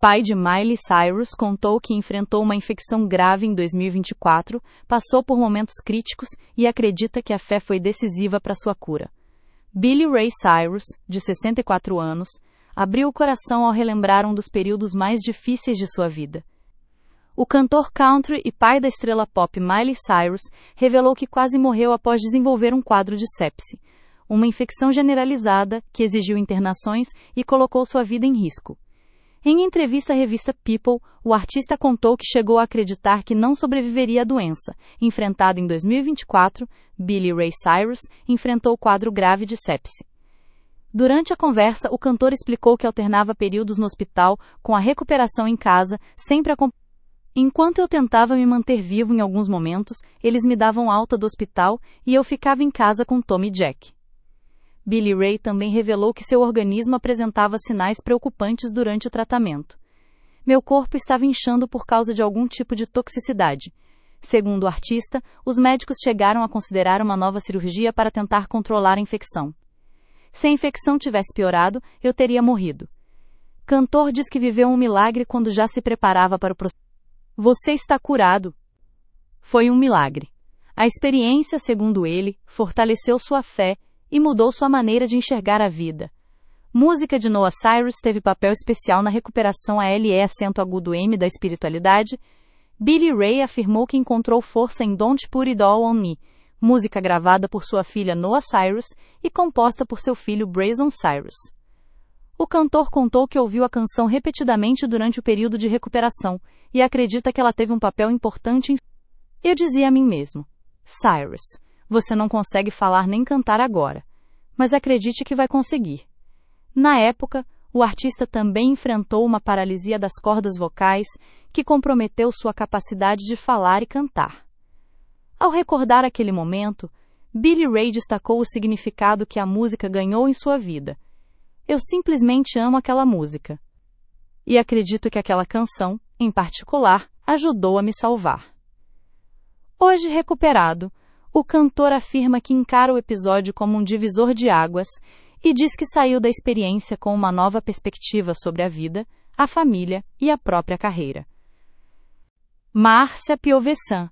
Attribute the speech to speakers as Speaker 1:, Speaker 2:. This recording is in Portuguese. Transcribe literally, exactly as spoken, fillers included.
Speaker 1: pai de Miley Cyrus, contou que enfrentou uma infecção grave em dois mil e vinte e quatro, passou por momentos críticos e acredita que a fé foi decisiva para sua cura. Billy Ray Cyrus, de sessenta e quatro anos, abriu o coração ao relembrar um dos períodos mais difíceis de sua vida. O cantor country e pai da estrela pop Miley Cyrus revelou que quase morreu após desenvolver um quadro de sepse, uma infecção generalizada que exigiu internações e colocou sua vida em risco. Em entrevista à revista People, o artista contou que chegou a acreditar que não sobreviveria à doença. Enfrentado em dois mil e vinte e quatro, Billy Ray Cyrus enfrentou quadro grave de sepse. Durante a conversa, o cantor explicou que alternava períodos no hospital com a recuperação em casa, sempre acompanhado. Enquanto eu tentava me manter vivo em alguns momentos, eles me davam alta do hospital e eu ficava em casa com Tom e Jack. Billy Ray também revelou que seu organismo apresentava sinais preocupantes durante o tratamento. Meu corpo estava inchando por causa de algum tipo de toxicidade. Segundo o artista, os médicos chegaram a considerar uma nova cirurgia para tentar controlar a infecção. Se a infecção tivesse piorado, eu teria morrido. Cantor diz que viveu um milagre quando já se preparava para o processo. Você está curado. Foi um milagre. A experiência, segundo ele, fortaleceu sua fé e mudou sua maneira de enxergar a vida. Música de Noah Cyrus teve papel especial na recuperação a L E acento agudo M da espiritualidade. Billy Ray afirmou que encontrou força em Don't Put It All On Me, música gravada por sua filha Noah Cyrus e composta por seu filho Brazen Cyrus. O cantor contou que ouviu a canção repetidamente durante o período de recuperação e acredita que ela teve um papel importante em... Eu dizia a mim mesmo, Cyrus, você não consegue falar nem cantar agora, mas acredite que vai conseguir. Na época, o artista também enfrentou uma paralisia das cordas vocais que comprometeu sua capacidade de falar e cantar. Ao recordar aquele momento, Billy Ray destacou o significado que a música ganhou em sua vida. Eu simplesmente amo aquela música. E acredito que aquela canção, em particular, ajudou a me salvar. Hoje recuperado, o cantor afirma que encara o episódio como um divisor de águas e diz que saiu da experiência com uma nova perspectiva sobre a vida, a família e a própria carreira. Márcia Piovesan